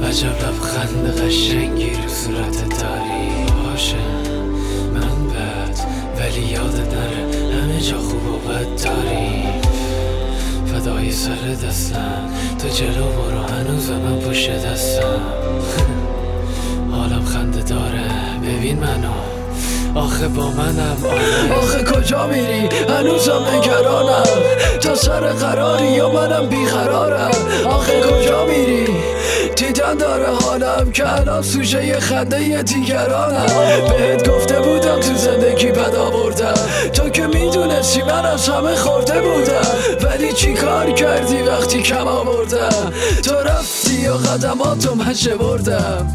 عجب لبخند قشنگی رو صورت داری. باشه من بد ولی یادت نره همه جا خوب و بد داری. فدای سر دستم تو جلو برو هنوز من پشت دستم. حالم خنده داره ببین منو آخه با منم آخه کجا میری هنوزم نگرانم تا سر قراری یا منم بیقرارم. آخه کجا میری دیدن داره حالم که الان سوژه ی خنده ی دیگرانم. بهت گفته بودم تو زندگی بد آوردم تو که میدونستی من از همه خورده بودم. ولی چی کار کردی وقتی کم آوردم تو رفتی و قدماتو من شمردم.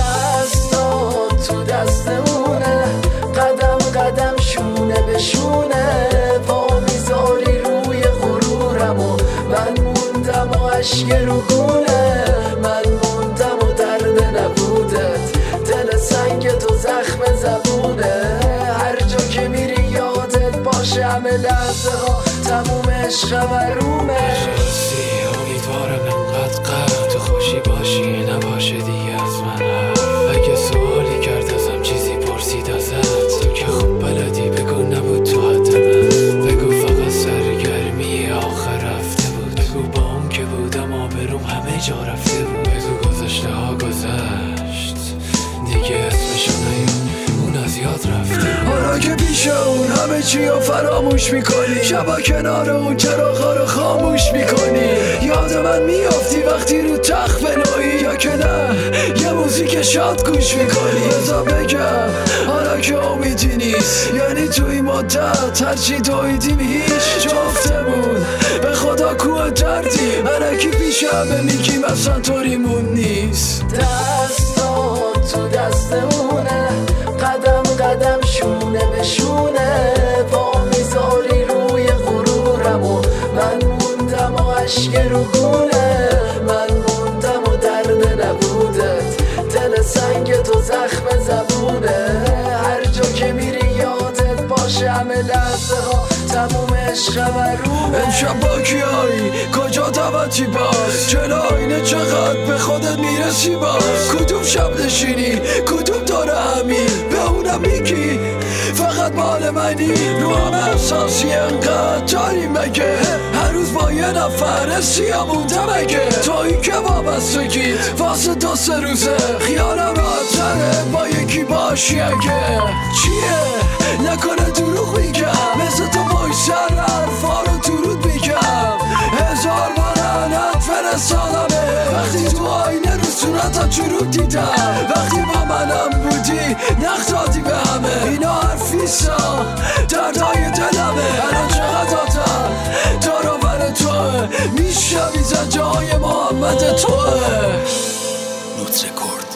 دستات تو دستمونه قدم قدم شونه به شونه پا میذاری روی غرورم و من موندم و عشق رو گونه. من موندم و درد نبودت دل سنگ تو زخم زبونه. هر جا که میری یادت باشه همه لحظه ها تموم عشق ورومه. امیدوارم انقدر قرد تو خوشی باشی نباشه دیگه از من. اگه سوالی کرد ازم چیزی پرسید ازت تو که خوب بلدی بگو نبود تو حد من. بگو فقط سرگرمی آخر رفته بود. بگو با اون که بودم آبروم همه جا رفته بود. بگو گذشته ها گذشت دیگه اسمشو نیاد اون از یاد رفته. حالا که پیش اون همه چی رو فراموش میکنی شبا کنار اون چراغا رو خاموش میکنی. یاد من میافتی وقتی رو تخت بنویی یا که نه یه موزیک شاد گوش میکنی. بذار بگم حالا که امیدی نیست یعنی توی مدت هرچی دویدیم هیچ جفته بود. به خدا کوه دردی الکی پیش همه میگیم اصلا طوریمون نیست. دستات تو دستمونه قدم قدم شونه به شونه پا میذاری روی غرورم و من موندم و عشق رو گونه. من موندم و درد نبودت دل سنگ تو زخم زبونه. هر جا که میری یادت باشه همه لحظه ها تموم عشق ورومه. امشب با کیایی کجا دعوتی باز جلو آینه چقدر به خودت میرسی باز. کدوم شب نشینی کدوم داره همین به اونم میگی فقط مال منی. رو همه احساسی انقدر داری مگه هر روز با یه نفر سیاه موندم اگه تویی که وابستگی واسه دو سه روزه خیالم راحتره با یکی باشی اگه چیه نکنه دروغ میگم مثل تو بای سر حرفا رو درود میگم. هزار بار لعنت فرستادمه وقتی تو آینه رو صورتت جورود دیدم. وقتی با منم بودی نقد دادی به همه اینا حرفیسا دردهای دلمه. الان چقدر آدم داروبر توه میشوی زجای محمد توه. نوت رکورد